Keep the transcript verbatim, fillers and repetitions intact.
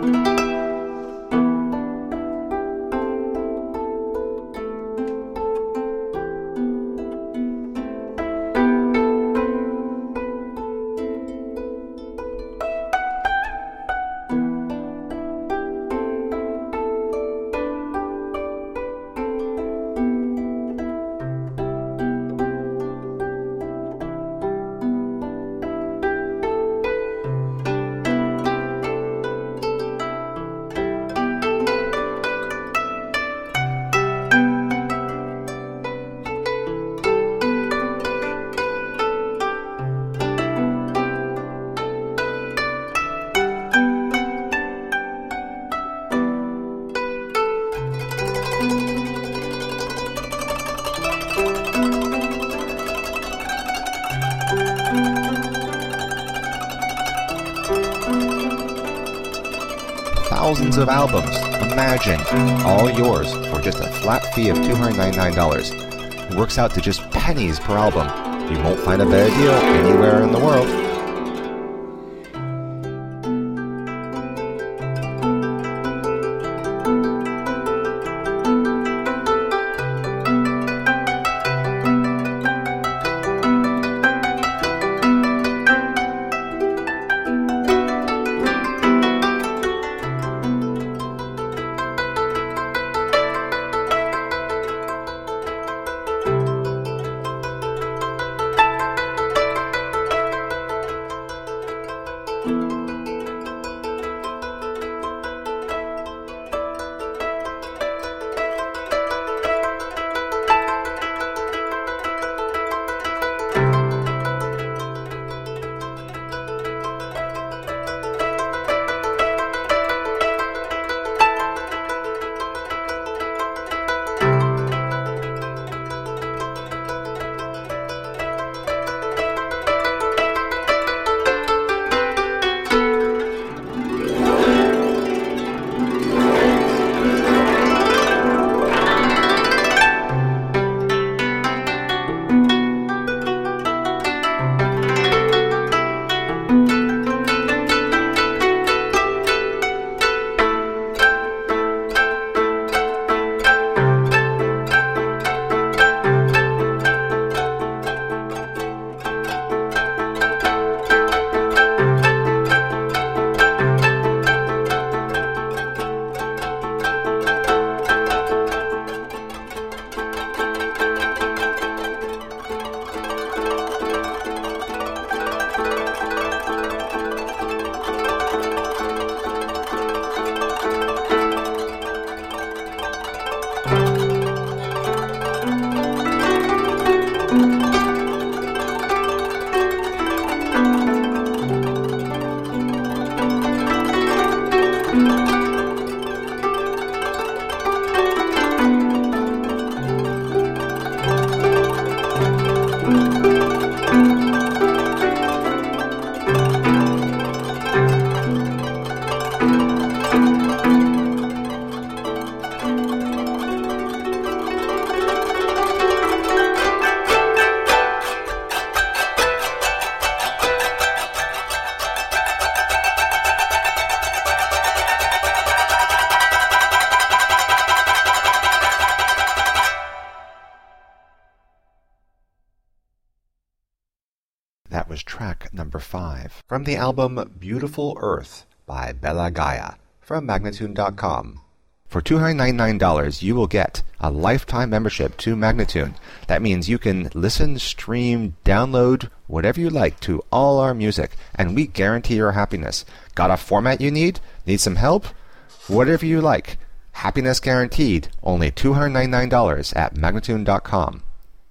Thousands of albums, imagine, all yours for just a flat fee of two hundred ninety-nine dollars. It works out to just pennies per album. You won't find a better deal anywhere in the world. That was track number five from the album Beautiful Earth by Bella Gaia from Magnatune dot com. For two hundred ninety-nine dollars, you will get a lifetime membership to Magnatune. That means you can listen, stream, download, whatever you like to all our music, and we guarantee your happiness. Got a format you need? Need some help? Whatever you like. Happiness guaranteed. Only two hundred ninety-nine dollars at Magnatune dot com.